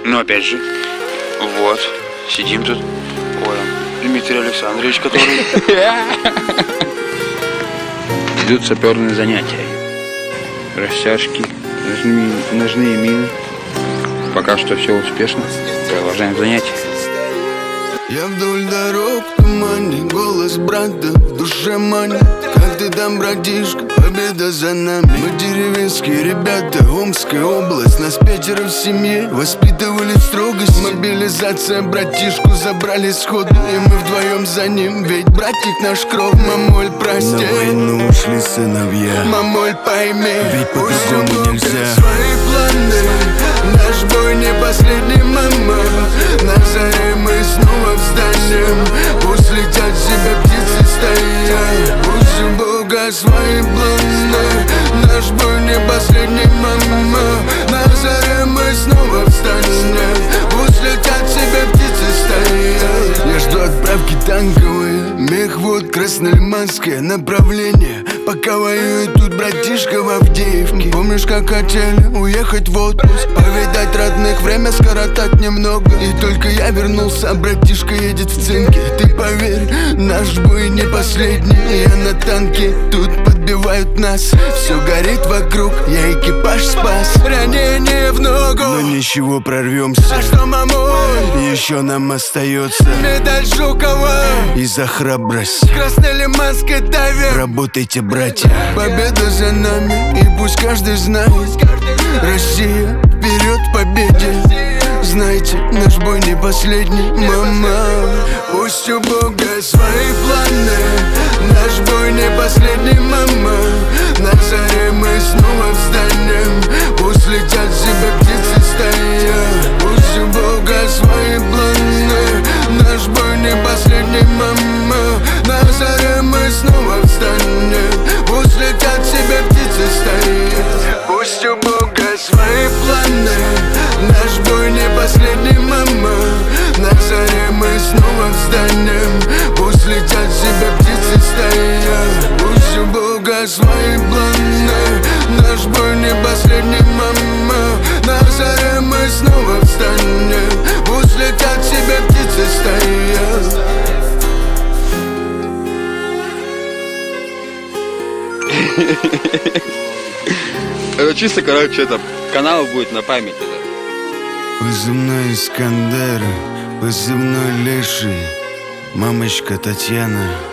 Но опять же, вот, сидим тут. Ой, Дмитрий Александрович, который... Идут саперные занятия. Растяжки, ножные мины. Пока что все успешно. Продолжаем занятия. Я вдоль дорог в тумане, голос брата в душе манит. Как ты там, братишка, победа за нами. Мы деревенские ребята, Омская область. Нас 5 в семье, воспитывали в строгости. Мобилизация, братишку забрали сходу, и мы вдвоем за ним, ведь братик наш кровь. Мамуль, прости, на войну ушли сыновья. Мамуль, пойми, ведь по-другому нельзя. Свои планы, наш бой не последний, мама. На заре мы снова встанем. Пусть летят себе птицы стоят. Пусть у Бога свои планы. Наш бой не последний, мама. На заре мы снова встанем. Пусть летят себе птицы стоят. Я жду отправки танковые. Мехвод, Краснолиманское направление. Пока воюет тут братишка в Авдеевке. Помнишь, как хотели уехать в отпуск, повидать родных, время скоротать немного. И только я вернулся, а братишка едет в цинке. Ты поверь, наш бой не последний. Я на танке, тут подбивают нас. Все горит вокруг, я экипаж спас. Ранение в ногу, но ничего, прорвемся. А что, мамуль? Еще нам остается медаль Жукова и за храбрость. Краснолиманской тавер. Работайте, братья, победа за нами. И пусть каждый знает, Россия вперед к победе. Знаете, наш бой не последний, мама. Пусть у Бога свои планы. Наш бой не последний, мама. На заре мы снова встанем. Пусть летят себе птицы стоят. Пусть у Бога свои планы. Наш бой не последний, мама. На заре мы снова встанем. Пусть летят себе птицы стоят. Пусть у Бога свои планы. Наш бой не последний, мама. На заре мы снова встанем. Пусть летят себе птицы стоят. Пусть у Бога свои планы. Наш бой не последний, мама. На заре мы снова встанем. Пусть летят себе птицы стоят. Это чисто, короче, это канал будет на память. Позывной Искандер, позывной Леший, мамочка Татьяна.